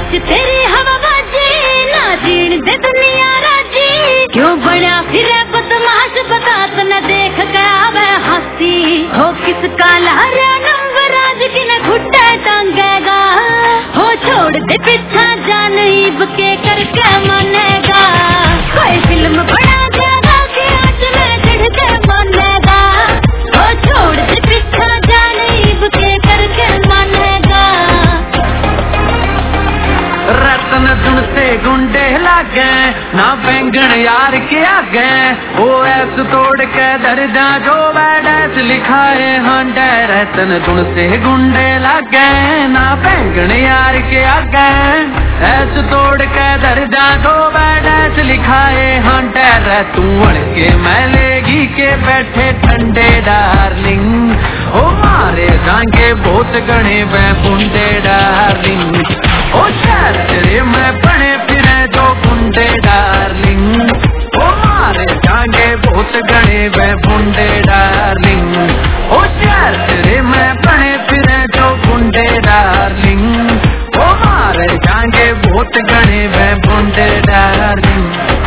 च तेरी हवाबाजी, ना जीण दे दुनिया राजी। क्यों बड़ा फिरे बदमाश, बता तो न देख कर आवे हंसी। हो किसका लहरा नंबर आज की न घुट्टे टांगेगा। हो छोड़ दे पीछा जान ईब के करके मानेगा। कोई फिल्म बना देगा कि आज मैं चढ़ के मानेगा। हो छोड़ दे पीछा जान ईब के करके मानेगा। रतन धुन से गुंडे लागे, ना बैंगन यार के आगे। ओ ऐस तोड़ के दर्जा जो बैडस लिखाए हंडे। रतन धुन से गुंडे लागे, ना बैंगन यार के आगे। ऐस तोड़ के दर्जा जो बैडस लिखाए हंडे। रे तू अड़ के मैलेगी के बैठे ठंडे डार्लिंग। ओ मारे जाएंगे बहुत गणे वे बुंडे डार्लिंग। ओ शहर तेरे में बने फिरे जो गुंडे डार्लिंग। ओ मारे जाएंगे बहुत गणे वे बुंडे डार्लिंग। ओ शहर तेरे में बने फिरे जो गुंडे डार्लिंग। ओ मारे जाएंगे बहुत गणे वे बुंडे डार्लिंग।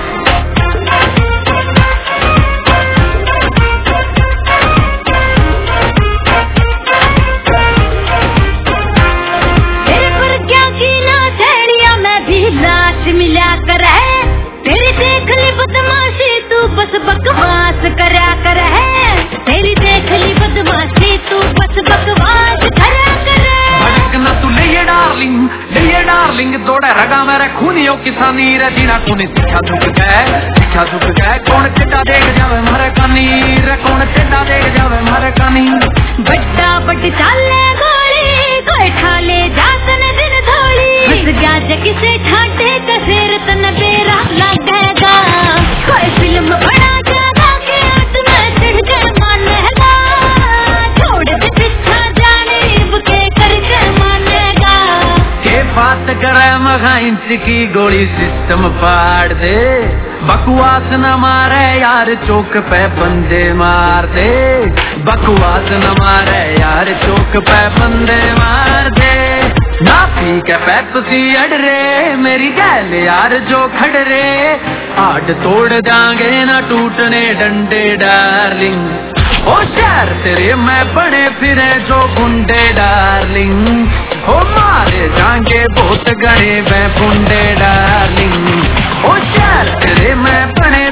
मिला कर है तेरी देख ली बदमाशी, तू बस बकवास करा कर है। तेरी देख ली बदमाशी, तू बस बकवास करा कर। भड़कना तू ले डार्लिंग दौड़ा रगा मेरा खूनियों किसानी रे जीना खूनी। सीखा झुक गए कौन टेढ़ा देख जावे मारे कानी। रे कौन टेढ़ा देख जावे मारे कानी। बड्डा बट चाले गोली, कोई ठाले जातन दिन धोली। हंस गया जग से ठाटे कसेर तन बेरा लगेगा। कोई फिल्म बना जाएगा कि आज मैं चढ़ के मानेगा। छोड़ दे पीछा जाने के करके मानेगा। के बात करे मगा इंच की गोली सिस्टम फाड़ दे। बकवास न मारे यार चौक पे बंदे मार दे। बकवास न मारे यार चौक पे बंदे मार दे। ना पी के पेप्सी अड़ रे मेरी गैल यार जो खड़ रे। आड़ तोड़ जाएंगे ना टूटने डंडे डार्लिंग। ओ शहर तेरे में बने फिरे जो गुंडे डार्लिंग। ओ मारे जाएंगे बहुत गणे वे बुंडे डार्लिंग। ओ शहर तेरे में बने